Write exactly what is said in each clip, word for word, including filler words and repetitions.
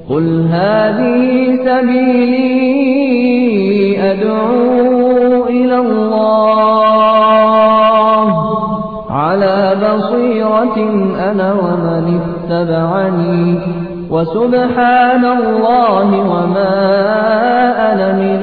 قل هذه سبيلي أدعو إلى الله على بصيرة أنا ومن اتبعني وسبحان الله وما أنا من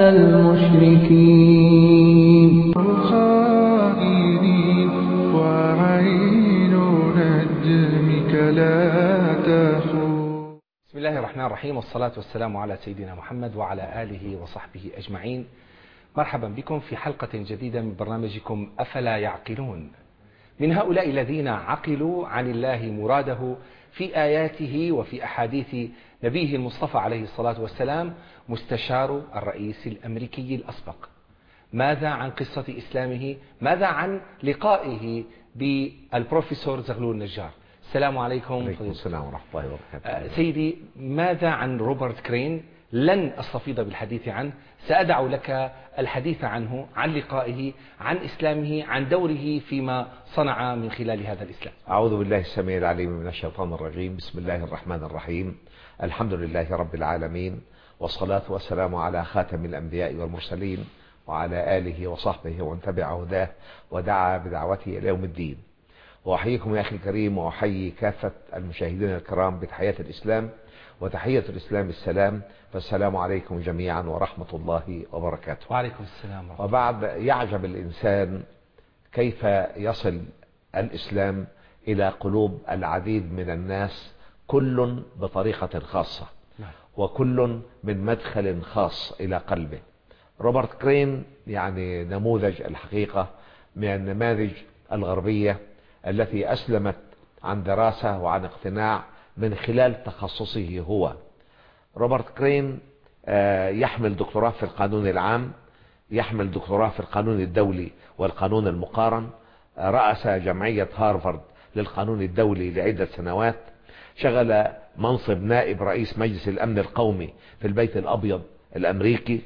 المشركين. خائنين وعين نجمك لا تخون. بسم الله الرحمن الرحيم، والصلاة والسلام على سيدنا محمد وعلى آله وصحبه أجمعين. مرحبا بكم في حلقة جديدة من برنامجكم أفلا يعقلون، من هؤلاء الذين عقلوا عن الله مراده في آياته وفي أحاديث نبيه المصطفى عليه الصلاة والسلام مستشار الرئيس الأمريكي الأسبق. ماذا عن قصة إسلامه؟ ماذا عن لقائه بالبروفيسور زغلول النجار؟ السلام عليكم. عليكم السلام ورحمة الله وبركاته. سيدي، ماذا عن روبرت كرين؟ لن أستفيض بالحديث عنه، سأدع لك الحديث عنه، عن لقائه، عن إسلامه، عن دوره فيما صنع من خلال هذا الإسلام. أعوذ بالله السميع العليم من الشيطان الرجيم. بسم الله الرحمن الرحيم. الحمد لله رب العالمين، والصلاة والسلام على خاتم الأنبياء والمرسلين وعلى آله وصحبه ومن تبع هداه ودعا بدعوته إلى يوم الدين. وأحييكم يا أخي الكريم، وأحيي كافة المشاهدين الكرام بتحية الإسلام، وتحية الإسلام السلام، فالسلام عليكم جميعا ورحمة الله وبركاته. وعليكم السلام ورحمة الله. وبعد، يعجب الإنسان كيف يصل الإسلام إلى قلوب العديد من الناس، كل بطريقة خاصة وكل من مدخل خاص إلى قلبه. روبرت كرين يعني نموذج الحقيقة من النماذج الغربية التي أسلمت عن دراسة وعن اقتناع من خلال تخصصه هو. روبرت كرين يحمل دكتوراه في القانون العام، يحمل دكتوراه في القانون الدولي والقانون المقارن، رأس جمعية هارفارد للقانون الدولي لعدة سنوات، شغل منصب نائب رئيس مجلس الأمن القومي في البيت الأبيض الأمريكي،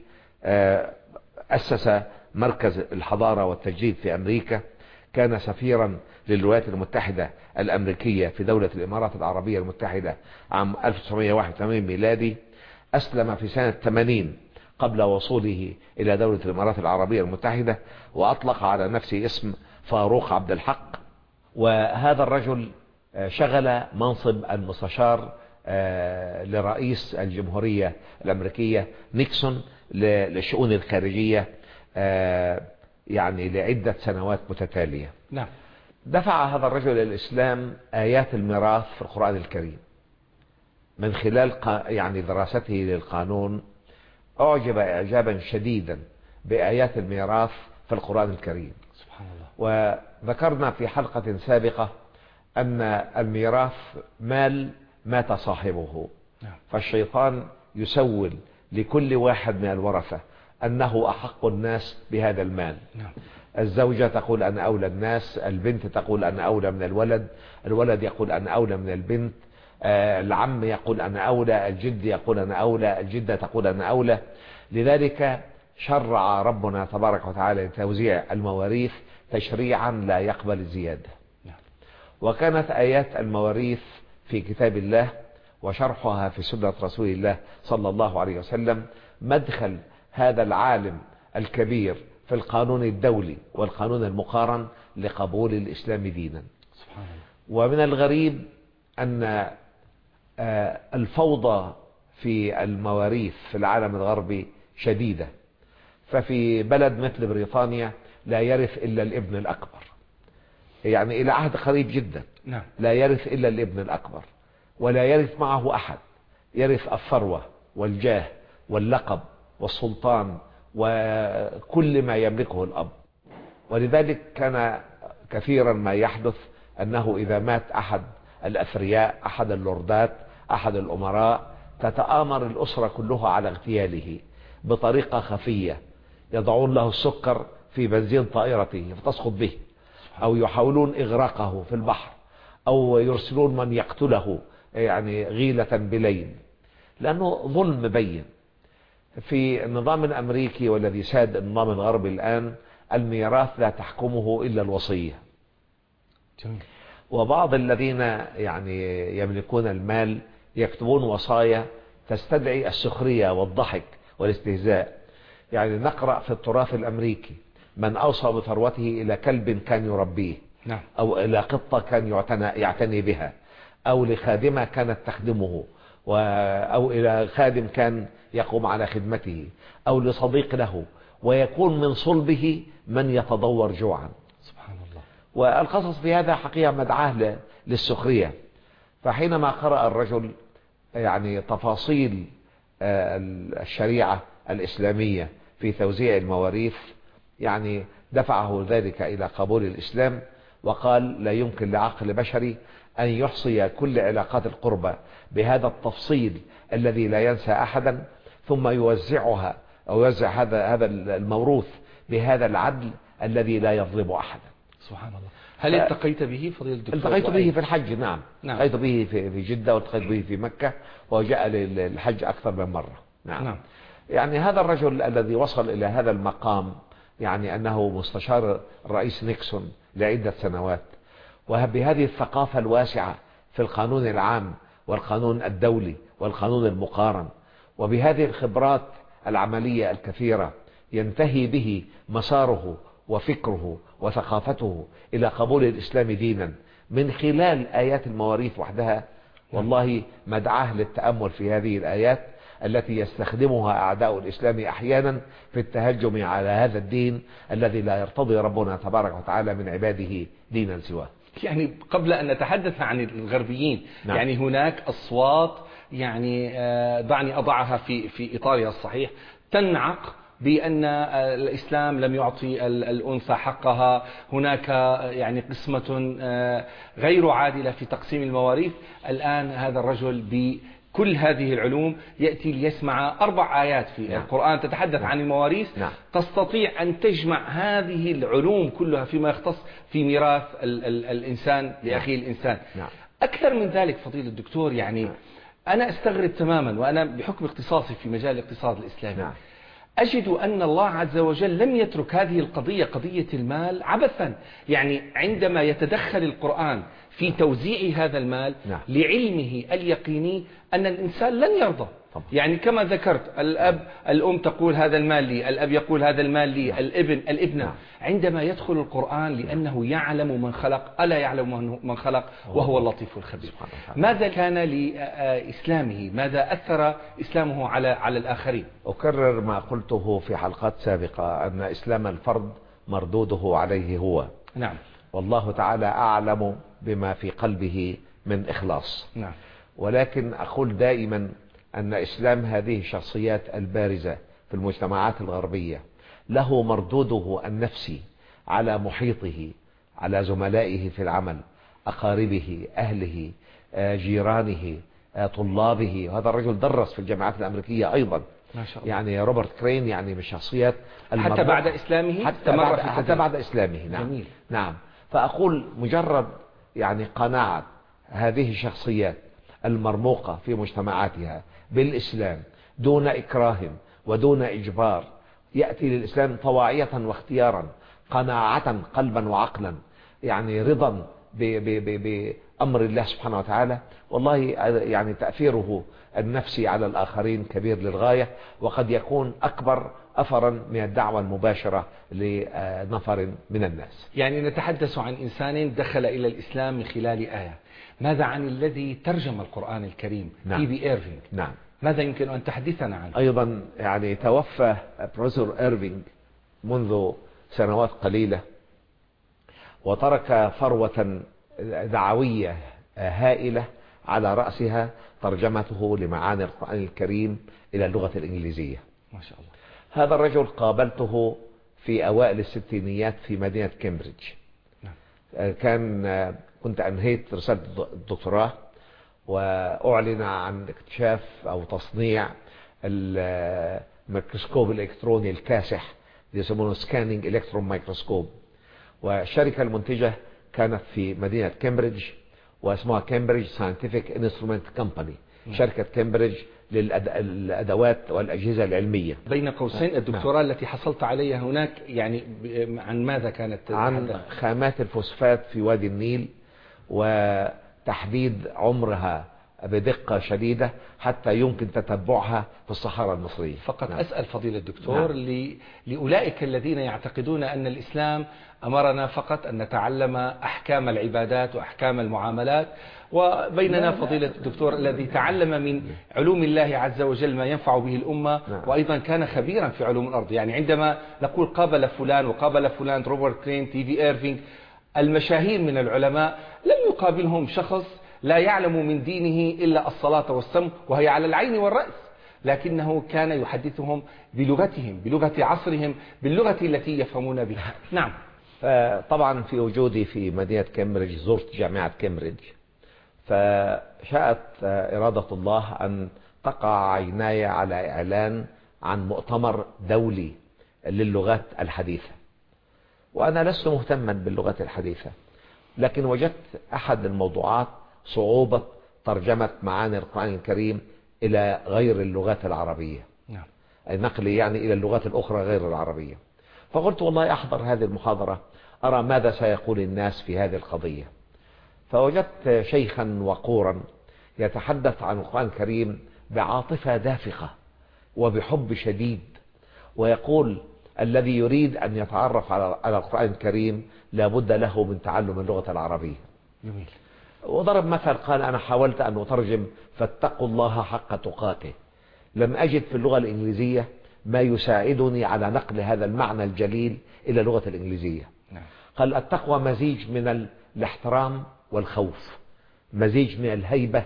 أسس مركز الحضارة والتجديد في أمريكا، كان سفيرا للولايات المتحدة الأمريكية في دولة الإمارات العربية المتحدة عام ألف وتسعمائة وواحد وثمانين ميلادي. أسلم في سنة ثمانين قبل وصوله إلى دولة الإمارات العربية المتحدة، وأطلق على نفسه اسم فاروق عبد الحق. وهذا الرجل شغل منصب المستشار لرئيس الجمهورية الأمريكية نيكسون للشؤون الخارجية يعني لعدة سنوات متتالية. نعم. دفع هذا الرجل الإسلام آيات الميراث في القرآن الكريم. من خلال يعني دراسته للقانون أعجب إعجابا شديدا بآيات الميراث في القرآن الكريم. سبحان الله. وذكرنا في حلقة سابقة أن الميراث مال مات صاحبه. نعم. فالشيطان يسول لكل واحد من الورثة أنه أحق الناس بهذا المال. نعم. الزوجة تقول أنا أولى الناس، البنت تقول أنا أولى من الولد، الولد يقول أنا أولى من البنت، العم يقول أنا أولى، الجد يقول أنا أولى، الجدة تقول أنا أولى. لذلك شرع ربنا تبارك وتعالى لتوزيع المواريث تشريعا لا يقبل الزيادة. وكانت آيات المواريث في كتاب الله وشرحها في سنة رسول الله صلى الله عليه وسلم مدخل هذا العالم الكبير في القانون الدولي والقانون المقارن لقبول الإسلام دينا. سبحان الله. ومن الغريب أن الفوضى في المواريث في العالم الغربي شديدة. ففي بلد مثل بريطانيا لا يرث إلا الابن الأكبر، يعني إلى عهد قريب جدا. نعم. لا يرث إلا الابن الأكبر، ولا يرث معه أحد، يرث الثروة والجاه واللقب والسلطان وكل ما يملكه الأب. ولذلك كان كثيرا ما يحدث أنه إذا مات أحد الأثرياء، أحد اللوردات، أحد الأمراء، تتآمر الأسرة كلها على اغتياله بطريقة خفية. يضعون له السكر في بنزين طائرته فتسقط به، أو يحاولون إغراقه في البحر، أو يرسلون من يقتله يعني غيلة بليل، لأنه ظلم بين. في النظام الأمريكي والذي ساد النظام الغربي الآن، الميراث لا تحكمه إلا الوصية. وبعض الذين يعني يملكون المال يكتبون وصايا تستدعي السخرية والضحك والاستهزاء. يعني نقرأ في التراث الأمريكي من أوصى بثروته إلى كلب كان يربيه، نعم. أو إلى قطة كان يعتنى, يعتني بها، أو لخادمة كانت تخدمه، أو إلى خادم كان يقوم على خدمته، أو لصديق له، ويكون من صلبه من يتضور جوعا. سبحان الله. والقصص في هذا حقيقة مدعاة للسخرية. فحينما قرأ الرجل يعني تفاصيل الشريعة الإسلامية في توزيع المواريث، يعني دفعه ذلك إلى قبول الإسلام، وقال لا يمكن لعقل بشري أن يحصي كل علاقات القربة بهذا التفصيل الذي لا ينسى أحدا، ثم يوزعها أو يوزع هذا هذا الموروث بهذا العدل الذي لا يظلم أحدا. سبحان الله. هل التقيت به فضيلة الدكتور؟ التقيت به في الحج. نعم, نعم. التقيت به في جدة، والتقيت به في مكة، وجاء للحج أكثر من مرة. نعم. نعم. يعني هذا الرجل الذي وصل إلى هذا المقام، يعني أنه مستشار الرئيس نيكسون لعدة سنوات، وبهذه الثقافة الواسعة في القانون العام والقانون الدولي والقانون المقارن، وبهذه الخبرات العملية الكثيرة، ينتهي به مساره وفكره وثقافته إلى قبول الإسلام دينا من خلال آيات المواريث وحدها. والله مدعاه للتأمل في هذه الآيات التي يستخدمها أعداء الإسلام أحيانا في التهجم على هذا الدين الذي لا يرتضي ربنا تبارك وتعالى من عباده دينا سواه. يعني قبل أن نتحدث عن الغربيين، نعم. يعني هناك أصوات، يعني دعني أضعها في في إطارها الصحيح، تنعق بأن الإسلام لم يعطي الأنثى حقها، هناك يعني قسمة غير عادلة في تقسيم المواريث. الآن هذا الرجل بكل هذه العلوم يأتي ليسمع أربع آيات في نعم. القرآن تتحدث نعم. عن المواريث، نعم. تستطيع أن تجمع هذه العلوم كلها فيما يختص في ميراث ال ال الإنسان لأخيه نعم. الإنسان. نعم. أكثر من ذلك فضيلة الدكتور، يعني نعم. أنا أستغرب تماما، وأنا بحكم اختصاصي في مجال الاقتصاد الإسلامي نعم. أجد أن الله عز وجل لم يترك هذه القضية، قضية المال، عبثا. يعني عندما يتدخل القرآن في توزيع هذا المال نعم. لعلمه اليقيني أن الإنسان لن يرضى. طبعا. يعني كما ذكرت، الأب الأم تقول هذا المال لي، الأب يقول هذا المال لي نعم. الابن الابنة نعم. عندما يدخل القرآن لأنه يعلم من خلق، ألا يعلم من خلق وهو اللطيف الخبير. ماذا كان لإسلامه؟ ماذا أثر إسلامه على على الآخرين؟ أكرر ما قلته في حلقات سابقة، أن إسلام الفرد مردوده عليه هو. نعم. والله تعالى أعلم بما في قلبه من إخلاص. نعم. ولكن أقول دائما أن إسلام هذه الشخصيات البارزة في المجتمعات الغربية له مردوده النفسي على محيطه، على زملائه في العمل، أقاربه، أهله، جيرانه، طلابه. وهذا الرجل درس في الجامعات الأمريكية أيضا. ما شاء الله. يعني روبرت كرين يعني من الشخصيات حتى بعد إسلامه، حتى بعد, حتى بعد إسلامه. نعم. جميل. نعم. فأقول مجرد يعني قناعة هذه الشخصيات المرموقة في مجتمعاتها بالإسلام دون إكراه ودون إجبار، يأتي للإسلام طواعية واختيارا، قناعة قلبا وعقلا، يعني رضا بأمر الله سبحانه وتعالى. والله يعني تأثيره النفسي على الآخرين كبير للغاية، وقد يكون أكبر أثرا من الدعوة المباشرة لنفر من الناس. يعني نتحدث عن إنسان دخل إلى الإسلام من خلال آية. ماذا عن الذي ترجم القرآن الكريم؟ نعم. تي بي إيرفينغ. نعم. ماذا يمكن أن تحدثنا عنه؟ أيضا يعني توفى بروفيسور إيرفينغ منذ سنوات قليلة، وترك ثروة دعوية هائلة على رأسها ترجمته لمعاني القرآن الكريم إلى اللغة الإنجليزية. ما شاء الله. هذا الرجل قابلته في أوائل الستينيات في مدينة كامبريدج. نعم. كان كنت أنهيت رسالة الدكتوراه، وأعلن عن اكتشاف أو تصنيع الميكروسكوب الإلكتروني الكاسح يسمونه سكانينج إلكترون مايكروسكوب، والشركة المنتجة كانت في مدينة كامبريدج واسمها كامبريدج ساينتفك انسترومنت كومباني، شركة كامبريدج للأدوات والأجهزة العلمية. بين قوسين الدكتوراه التي حصلت عليها هناك يعني عن ماذا كانت؟ عن خامات الفوسفات في وادي النيل، وتحديد عمرها بدقة شديدة حتى يمكن تتبعها في الصحراء المصرية. فقط نعم. أسأل فضيلة الدكتور نعم. لأولئك الذين يعتقدون أن الإسلام أمرنا فقط أن نتعلم أحكام العبادات وأحكام المعاملات، وبيننا فضيلة الدكتور الذي تعلم من علوم الله عز وجل ما ينفع به الأمة نعم. وأيضا كان خبيرا في علوم الأرض. يعني عندما نقول قابل فلان وقابل فلان روبرت كرين، تي في إيرفينغ، المشاهير من العلماء، لم يقابلهم شخص لا يعلم من دينه إلا الصلاة والصم وهي على العين والرأس، لكنه كان يحدثهم بلغتهم، بلغة عصرهم، باللغة التي يفهمون بها. نعم. طبعا في وجودي في مدينة كامبريدج زرت جامعة كامبريدج، فشاءت إرادة الله أن تقع عيناي على إعلان عن مؤتمر دولي للغات الحديثة، وأنا لست مهتما باللغات الحديثة، لكن وجدت أحد الموضوعات صعوبة ترجمة معاني القرآن الكريم إلى غير اللغات العربية، نعم. النقل يعني إلى اللغات الأخرى غير العربية. فقلت والله أحضر هذه المحاضرة أرى ماذا سيقول الناس في هذه القضية. فوجدت شيخا وقورا يتحدث عن القرآن الكريم بعاطفة دافقة وبحب شديد، ويقول الذي يريد أن يتعرف على القرآن الكريم لابد له من تعلم اللغة العربية. جميل. وضرب مثل قال أنا حاولت أن أترجم فاتقوا الله حق تقاته، لم أجد في اللغة الإنجليزية ما يساعدني على نقل هذا المعنى الجليل إلى اللغة الإنجليزية. نعم. قال التقوى مزيج من الاحترام والخوف، مزيج من الهيبة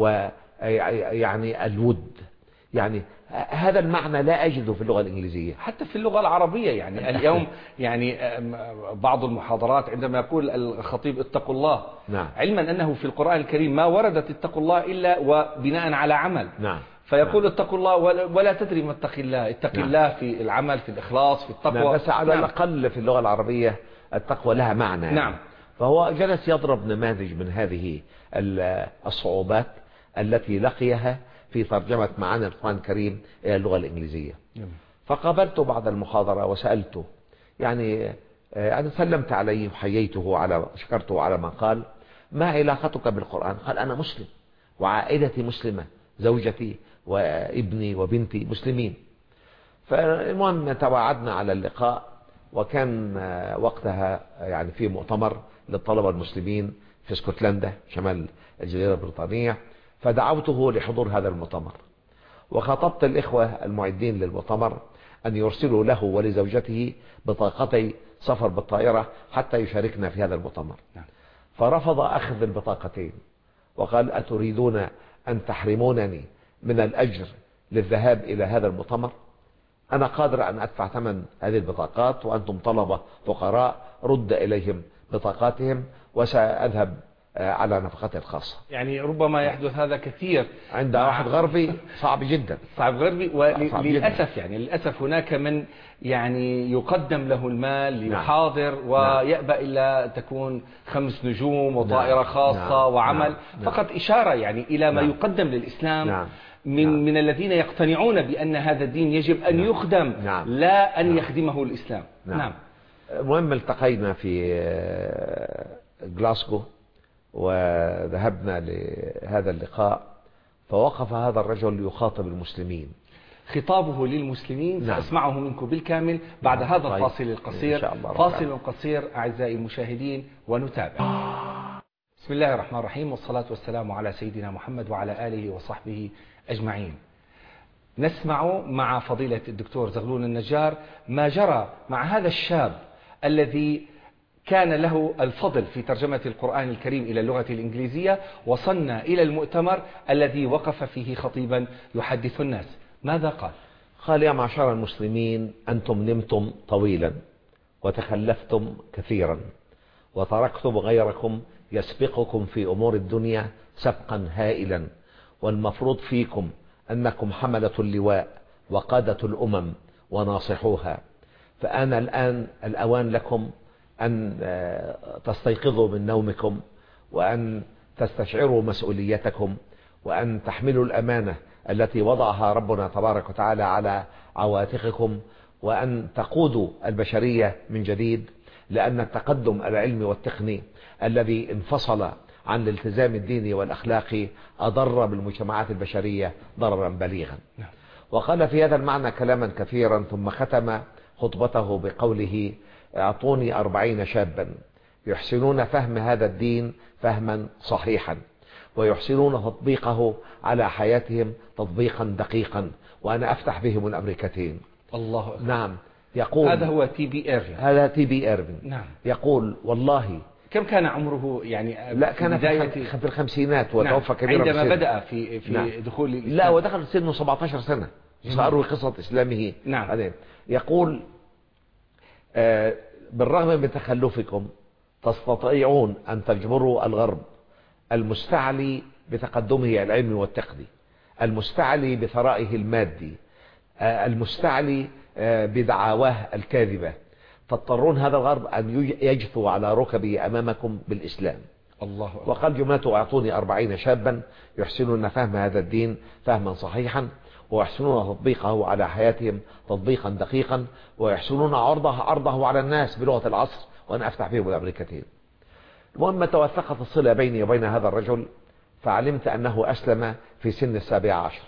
ويعني الود، يعني هذا المعنى لا أجده في اللغة الإنجليزية حتى في اللغة العربية. يعني اليوم يعني بعض المحاضرات عندما يقول الخطيب اتقوا الله، نعم. علما أنه في القرآن الكريم ما وردت اتقوا الله إلا وبناء على عمل، نعم. فيقول نعم. اتقوا الله ولا تدري ما اتقي الله، اتقي نعم. الله في العمل، في الإخلاص، في التقوى. نعم. بس على نعم. الأقل في اللغة العربية التقوى لها معنى يعني. نعم. فهو جلس يضرب نماذج من هذه الصعوبات التي لقيها في ترجمة معاني القرآن الكريم إلى اللغة الإنجليزية. فقابلته بعد المحاضرة وسألته، يعني أنا سلمت عليه وحييته على شكرته على ما قال، ما علاقتك بالقرآن؟ قال أنا مسلم وعائلتي مسلمة، زوجتي وابني وبنتي مسلمين. فالمهم تواعدنا على اللقاء، وكان وقتها يعني في مؤتمر للطلبة المسلمين في اسكتلندا شمال الجزيرة البريطانية، فدعوته لحضور هذا المؤتمر، وخاطبت الإخوة المعدين للمؤتمر أن يرسلوا له ولزوجته بطاقتي سفر بالطائرة حتى يشاركنا في هذا المؤتمر. فرفض أخذ البطاقتين وقال أتريدون أن تحرمونني من الأجر للذهاب إلى هذا المؤتمر؟ أنا قادر أن أدفع ثمن هذه البطاقات وأنتم طلبة فقراء، رد إليهم بطاقاتهم وسأذهب على نفقتي الخاصة. يعني ربما يحدث هذا كثير عند واحد غربي، صعب جدا، صعب غربي. وللأسف يعني للأسف هناك من يعني يقدم له المال ليحاضر نعم. ويأبى إلا تكون خمس نجوم وطائرة نعم. خاصة نعم. وعمل نعم. فقط إشارة يعني إلى ما نعم. يقدم للإسلام نعم. من نعم. من الذين يقتنعون بأن هذا الدين يجب أن نعم. يخدم نعم. لا أن نعم. يخدمه الإسلام. نعم. نعم. المهم التقينا في غلاسكو وذهبنا لهذا اللقاء، فوقف هذا الرجل يخاطب المسلمين، خطابه للمسلمين نعم. سأسمعه منكم بالكامل بعد نعم. هذا الفاصل القصير. فاصل قصير أعزائي المشاهدين ونتابع. بسم الله الرحمن الرحيم، والصلاة والسلام على سيدنا محمد وعلى آله وصحبه أجمعين. نسمع مع فضيلة الدكتور زغلول النجار ما جرى مع هذا الشاب الذي كان له الفضل في ترجمة القرآن الكريم إلى اللغة الإنجليزية. وصلنا إلى المؤتمر الذي وقف فيه خطيبا يحدث الناس. ماذا قال؟ قال يا معشر المسلمين، أنتم نمتم طويلا وتخلفتم كثيرا وتركتم غيركم يسبقكم في أمور الدنيا سبقا هائلا، والمفروض فيكم أنكم حملة اللواء وقادة الأمم وناصحوها، فأنا الآن الأوان لكم أن تستيقظوا من نومكم وأن تستشعروا مسؤوليتكم وأن تحملوا الأمانة التي وضعها ربنا تبارك وتعالى على عواتقكم، وأن تقودوا البشرية من جديد، لأن التقدم العلمي والتقني الذي انفصل عن الالتزام الديني والأخلاقي أضر بالمجتمعات البشرية ضررا بليغا. وقال في هذا المعنى كلاما كثيرا، ثم ختم خطبته بقوله: اعطوني أربعين شابا يحسنون فهم هذا الدين فهما صحيحا ويحسنون تطبيقه على حياتهم تطبيقا دقيقا وأنا أفتح بهم الأمريكتين. الله أكبر. نعم. يقول هذا هو تي بي إيرفين. هذا تي بي إيرفين. نعم. يقول والله. كم كان عمره يعني؟ لا كان في, في الخمسينات وتوفى. نعم. كبيرا عندما بدأ في في نعم. دخول الإسلام. لا ودخل سنه سبعة عشر سنة. سأروي قصة إسلامه. نعم. يقول آه بالرغم من تخلفكم تستطيعون أن تجبروا الغرب المستعلي بتقدمه العلمي والتقني، المستعلي بثرائه المادي، آه المستعلي آه بدعاواه الكاذبة. تضطرون هذا الغرب أن يجثو على ركبه أمامكم بالإسلام. الله أكبر. وقال جملته: أعطوني أربعين شابا يحسنون فهم هذا الدين فهما صحيحا ويحسنون تطبيقه على حياتهم تطبيقا دقيقا ويحسنون عرضه عرضه على الناس بلغة العصر وأنا أفتح بهم الأمريكتين. المهم توثقت الصلة بيني وبين هذا الرجل، فعلمت أنه أسلم في سن السابعة عشر.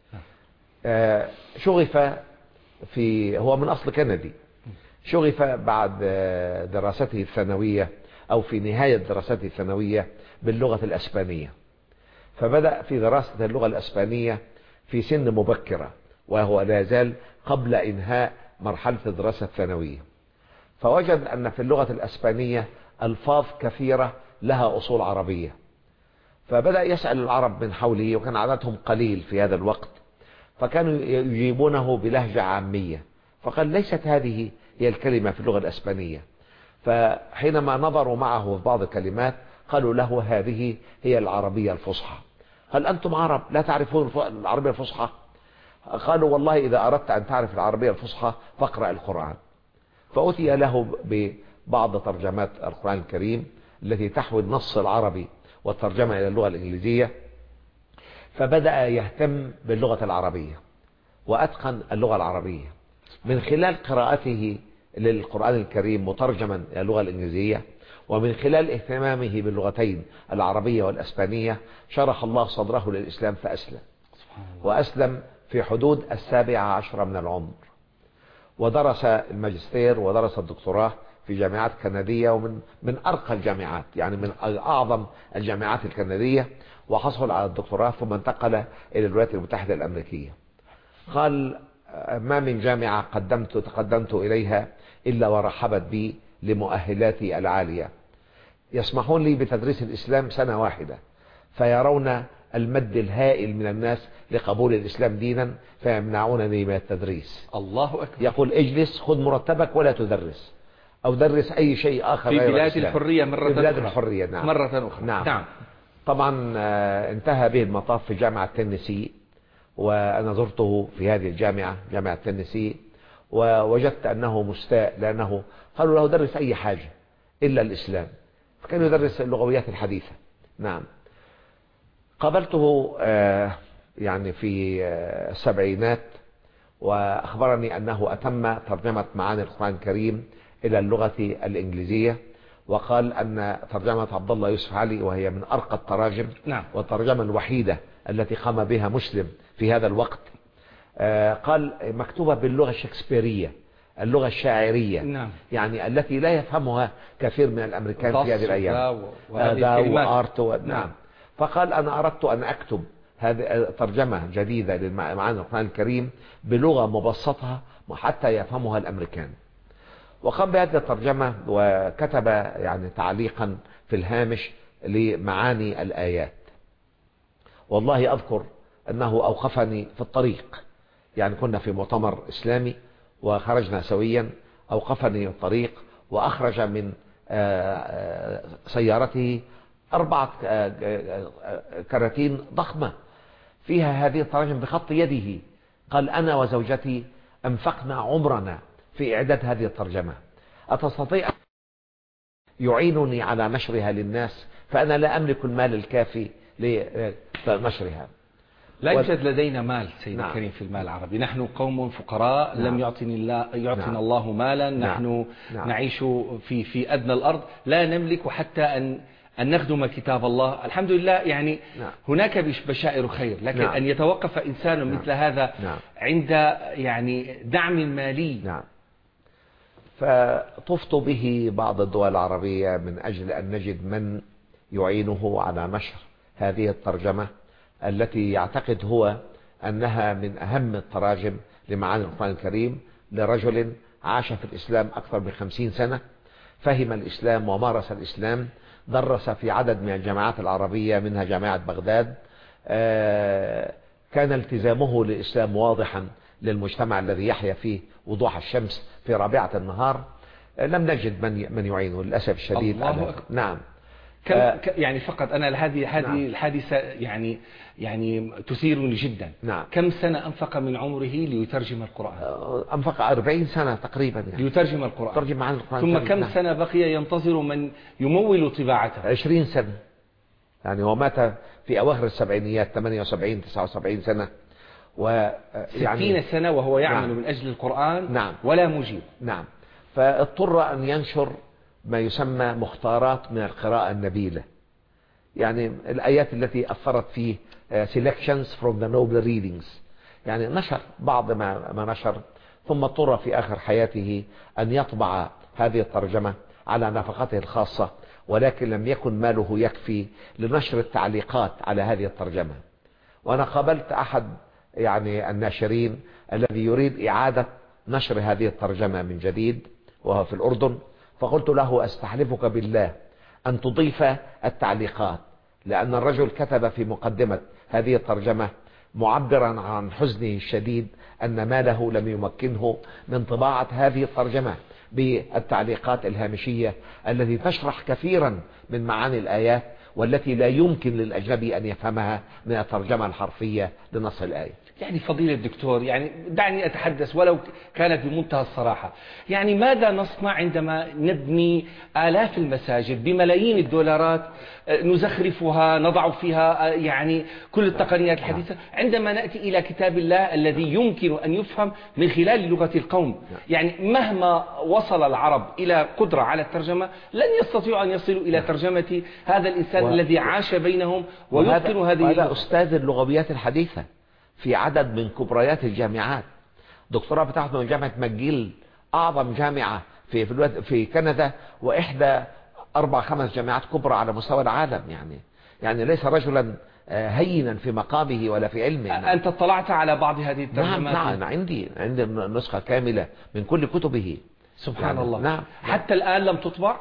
آه شغف في هو من أصل كندي. شغف بعد دراسته الثانوية أو في نهاية دراسته الثانوية باللغة الأسبانية، فبدأ في دراسة اللغة الأسبانية في سن مبكرة وهو لا يزال قبل إنهاء مرحلة الدراسة الثانوية، فوجد أن في اللغة الأسبانية ألفاظ كثيرة لها أصول عربية، فبدأ يسأل العرب من حوله وكان عددهم قليل في هذا الوقت، فكانوا يجيبونه بلهجة عامية، فقال ليست هذه هي الكلمة في اللغة الأسبانية. فحينما نظروا معه في بعض الكلمات قالوا له هذه هي العربية الفصحى. قال أنتم عرب لا تعرفون العربية الفصحى؟ قالوا والله إذا أردت أن تعرف العربية الفصحى فاقرأ القرآن. فأتي له ببعض ترجمات القرآن الكريم التي تحوي النص العربي والترجمة إلى اللغة الإنجليزية، فبدأ يهتم باللغة العربية وأتقن اللغة العربية من خلال قراءته للقرآن الكريم مترجما إلى اللغة الإنجليزية، ومن خلال اهتمامه باللغتين العربية والأسبانية شرح الله صدره للإسلام فأسلم. وأسلم في حدود السابعة عشر من العمر، ودرس الماجستير ودرس الدكتوراه في جامعات كندية ومن من أرقى الجامعات، يعني من أعظم الجامعات الكندية، وحصل على الدكتوراه ثم انتقل إلى الولايات المتحدة الأمريكية. قال ما من جامعة قدمت تقدمت إليها إلا ورحبت بي لمؤهلاتي العالية، يسمحون لي بتدريس الإسلام سنة واحدة فيرون المد الهائل من الناس لقبول الإسلام دينا فيمنعونني من التدريس. الله أكبر. يقول اجلس خذ مرتبك ولا تدرس أو درس أي شيء آخر في غير بلاد الإسلام. الحرية مرة في بلاد أخرى. الحرية نعم. مرة أخرى نعم. نعم. طبعا انتهى به المطاف في جامعة تينيسي، وأنا زرته في هذه الجامعة جامعة تينيسي، ووجدت أنه مستاء لأنه قالوا له درس أي حاجة إلا الإسلام، فكان يدرس اللغويات الحديثة. نعم. قابلته يعني في السبعينات وأخبرني أنه أتم ترجمة معاني القرآن الكريم إلى اللغة الإنجليزية، وقال أن ترجمة عبد الله يوسف علي وهي من أرقى التراجم نعم. والترجمة الوحيدة التي قام بها مسلم في هذا الوقت، قال مكتوبة باللغة الشكسبيرية اللغة الشاعرية. نعم. يعني التي لا يفهمها كثير من الأمريكان في هذه الأيام. هذا وآرت و... نعم. فقال أنا أردت أن أكتب هذه ترجمة جديدة لمعاني القرآن الكريم بلغة مبسطة حتى يفهمها الأمريكان، وقام بهذه الترجمة وكتب يعني تعليقا في الهامش لمعاني الآيات. والله أذكر أنه أوقفني في الطريق، يعني كنا في مؤتمر إسلامي وخرجنا سويا، أوقفني في الطريق وأخرج من سيارته أربعة كراتين ضخمة فيها هذه التراجم بخط يده. قال أنا وزوجتي أنفقنا عمرنا في إعداد هذه الترجمة، أتستطيع يعينني على نشرها للناس؟ فأنا لا أملك المال الكافي لنشرها. لا يوجد لدينا مال سيدي نعم. الكريم في المال العربي، نحن قوم فقراء. نعم. لم يعطينا الله يعطينا نعم. الله مالا. نحن نعم. نعيش في في أدنى الأرض، لا نملك حتى أن أن نخدم كتاب الله. الحمد لله يعني نعم. هناك بشائر خير، لكن نعم. أن يتوقف إنسان نعم. مثل هذا نعم. عند يعني دعم مالي. نعم. فطفت به بعض الدول العربية من أجل أن نجد من يعينه على نشر هذه الترجمة التي يعتقد هو أنها من أهم التراجم لمعاني القرآن الكريم، لرجل عاش في الإسلام أكثر من خمسين سنة، فهم الإسلام ومارس الإسلام، درس في عدد من الجامعات العربية منها جامعة بغداد، كان التزامه للإسلام واضحا للمجتمع الذي يحيا فيه وضوح الشمس في رابعة النهار. لم نجد من من يعينه للأسف الشديد. الله أكبر. نعم. كم يعني فقط أنا هذه هذه نعم. الحادثة يعني يعني تثيرني جدا. نعم. كم سنة أنفق من عمره ليترجم القرآن؟ أنفق أربعين سنة تقريبا يعني. ليترجم القرآن. ترجم معاني القرآن. ثم كم نعم. سنة بقي ينتظر من يمول طباعته؟ عشرين سنة يعني. هو مات في أواخر السبعينيات، ثمانية وسبعين تسعة وسبعين سنة، ويعني ستين سنة وهو يعمل نعم. من أجل القرآن. نعم. ولا مجيب. نعم. فاضطر أن ينشر ما يسمى مختارات من القراءة النبيلة، يعني الآيات التي أثرت فيه selections from the noble readings، يعني نشر بعض ما, ما نشر. ثم اضطر في آخر حياته أن يطبع هذه الترجمة على نفقته الخاصة، ولكن لم يكن ماله يكفي لنشر التعليقات على هذه الترجمة. وأنا قابلت أحد يعني الناشرين الذي يريد إعادة نشر هذه الترجمة من جديد وهو في الأردن، فقلت له أستحلفك بالله أن تضيف التعليقات، لأن الرجل كتب في مقدمة هذه الترجمة معبرا عن حزنه الشديد أن ماله لم يمكنه من طباعة هذه الترجمة بالتعليقات الهامشية التي تشرح كثيرا من معاني الآيات والتي لا يمكن للأجنبي أن يفهمها من الترجمة الحرفية لنص الآية. يعني فضيلة الدكتور، يعني دعني أتحدث ولو كانت بمنتهى الصراحة، يعني ماذا نصنع عندما نبني آلاف المساجد بملايين الدولارات نزخرفها نضع فيها يعني كل التقنيات الحديثة، عندما نأتي إلى كتاب الله الذي يمكن أن يفهم من خلال لغة القوم؟ يعني مهما وصل العرب إلى قدرة على الترجمة لن يستطيعوا أن يصلوا إلى ترجمة هذا الإنسان و... الذي عاش بينهم ويتقن هذه. هذا أستاذ اللغويات الحديثة في عدد من كبريات الجامعات، دكتوراه بتاعته من جامعة ماجيل، أعظم جامعة في في, في كندا، وإحدى أربع خمس جامعات كبرى على مستوى العالم. يعني يعني ليس رجلا هينا في مقامه ولا في علمه. أنت اطلعت على بعض هذه الترجمات؟ نعم. نعم عندي عندي نسخة كاملة من كل كتبه. سبحان يعني الله. نعم. حتى الآن لم تطبع؟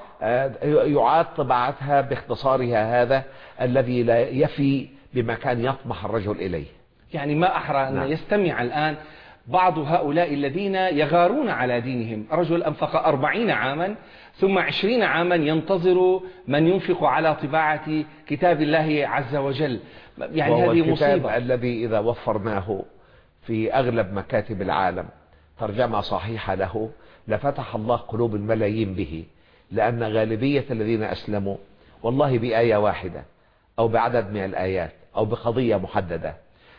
يعاد طباعتها باختصارها هذا الذي لا يفي بما كان يطمح الرجل إليه. يعني ما أحرى أن نعم. يستمع الآن بعض هؤلاء الذين يغارون على دينهم. رجل أنفق أربعين عاما ثم عشرين عاما ينتظر من ينفق على طباعة كتاب الله عز وجل. يعني هذه مصيبة. الذي إذا وفرناه في أغلب مكاتب العالم ترجمة صحيحة له لفتح الله قلوب الملايين به، لأن غالبية الذين أسلموا والله بآية واحدة أو بعدد من الآيات أو بقضية محددة.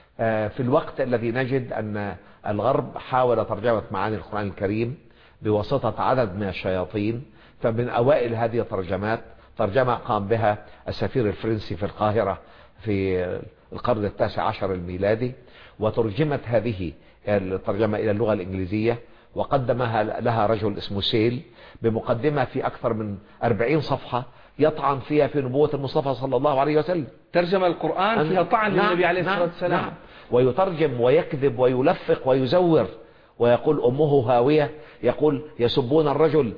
في الوقت الذي نجد أن الغرب حاول ترجمة معاني القرآن الكريم بواسطة عدد من الشياطين، فمن أوائل هذه الترجمات ترجمة قام بها السفير الفرنسي في القاهرة في القرن التاسع عشر الميلادي، وترجمت هذه الترجمة إلى اللغة الإنجليزية وقدمها لها رجل اسمه سيل بمقدمة في أكثر من أربعين صفحة يطعن فيها في نبوة المصطفى صلى الله عليه وسلم. ترجم القرآن فيها طعن نعم للنبي عليه الصلاة نعم والسلام. نعم. ويترجم ويكذب ويلفق ويزور ويقول أمه هاوية، يقول يسبون الرجل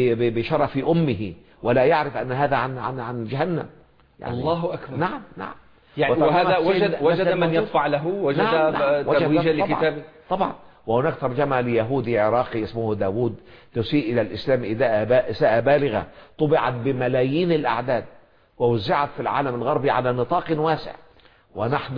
بشرف أمه ولا يعرف أن هذا عن عن عن جهنم. يعني الله أكبر. نعم نعم. يعني وهذا وجد وجد من يطبع له، وجد نعم نعم. ترويجا لكتابه. طبعا. وهناك ترجمة ليهودي عراقي اسمه داوود تسيء إلى الإسلام إساءة بالغة، طبعت بملايين الأعداد ووزعت في العالم الغربي على نطاق واسع، ونحن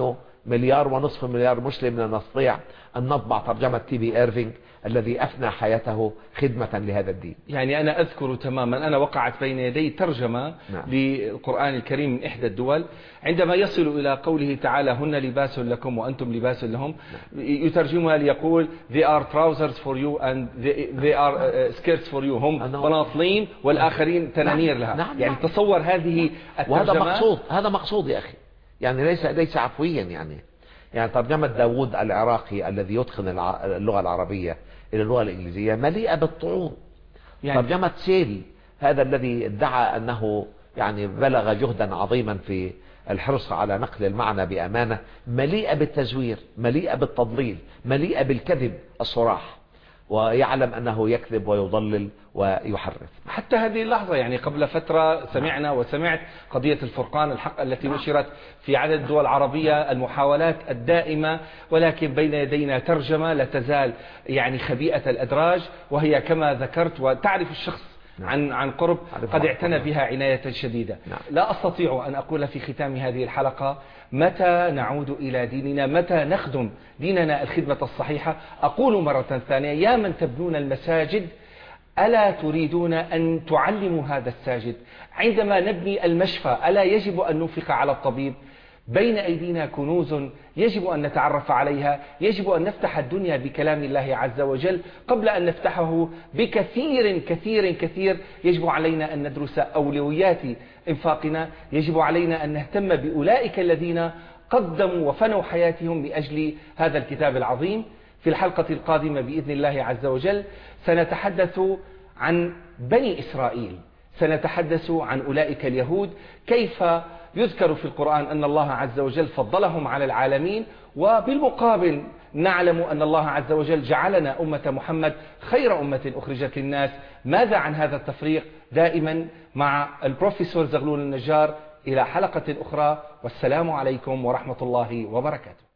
مليار ونصف مليار مسلم لا نستطيع أن نطبع ترجمة تي بي إيرفينغ الذي أفنى حياته خدمة لهذا الدين. يعني أنا أذكر تماما، أنا وقعت بين يدي ترجمة نعم. للقرآن الكريم من إحدى الدول، عندما يصل إلى قوله تعالى هن لباس لكم وأنتم لباس لهم، نعم. يترجمها ليقول they are trousers for you and they, they are skirts for you، هم بناطلين والآخرين تنانير لها. نعم. نعم. يعني تصور هذه الترجمة. وهذا مقصود، هذا مقصود يا أخي، يعني ليس ليس عفويا. يعني يعني ترجمة داود العراقي الذي يتقن اللغة العربية إلى اللغة الإنجليزية مليئة بالطعون. يعني ترجمة سيل هذا الذي ادعى أنه يعني بلغ جهدا عظيما في الحرص على نقل المعنى بأمانة، مليئة بالتزوير، مليئة بالتضليل، مليئة بالكذب الصراح، ويعلم أنه يكذب ويضلل ويحرف. حتى هذه اللحظة، يعني قبل فترة سمعنا وسمعت قضية الفرقان الحق التي نشرت في عدد الدول العربية، المحاولات الدائمة، ولكن بين يدينا ترجمة لا تزال يعني خبيئة الأدراج، وهي كما ذكرت وتعرف الشخص عن عن قرب قد اعتنى بها عناية شديدة. لا أستطيع أن أقول في ختام هذه الحلقة متى نعود إلى ديننا، متى نخدم ديننا الخدمة الصحيحة. أقول مرة ثانية يا من تبنون المساجد، ألا تريدون أن تعلموا هذا الساجد؟ عندما نبني المشفى ألا يجب أن ننفق على الطبيب؟ بين أيدينا كنوز يجب أن نتعرف عليها، يجب أن نفتح الدنيا بكلام الله عز وجل قبل أن نفتحه بكثير كثير كثير. يجب علينا أن ندرس أولويات إنفاقنا، يجب علينا أن نهتم بأولئك الذين قدموا وفنوا حياتهم لأجل هذا الكتاب العظيم. في الحلقة القادمة بإذن الله عز وجل سنتحدث عن بني إسرائيل، سنتحدث عن أولئك اليهود، كيف يذكر في القرآن أن الله عز وجل فضلهم على العالمين، وبالمقابل نعلم أن الله عز وجل جعلنا أمة محمد خير أمة أخرجت للناس. ماذا عن هذا التفريق؟ دائما مع البروفيسور زغلول النجار. إلى حلقة أخرى، والسلام عليكم ورحمة الله وبركاته.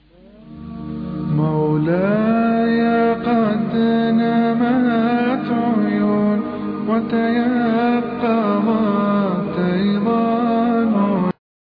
مولاي قد نمت عيون وتيقظت أيضا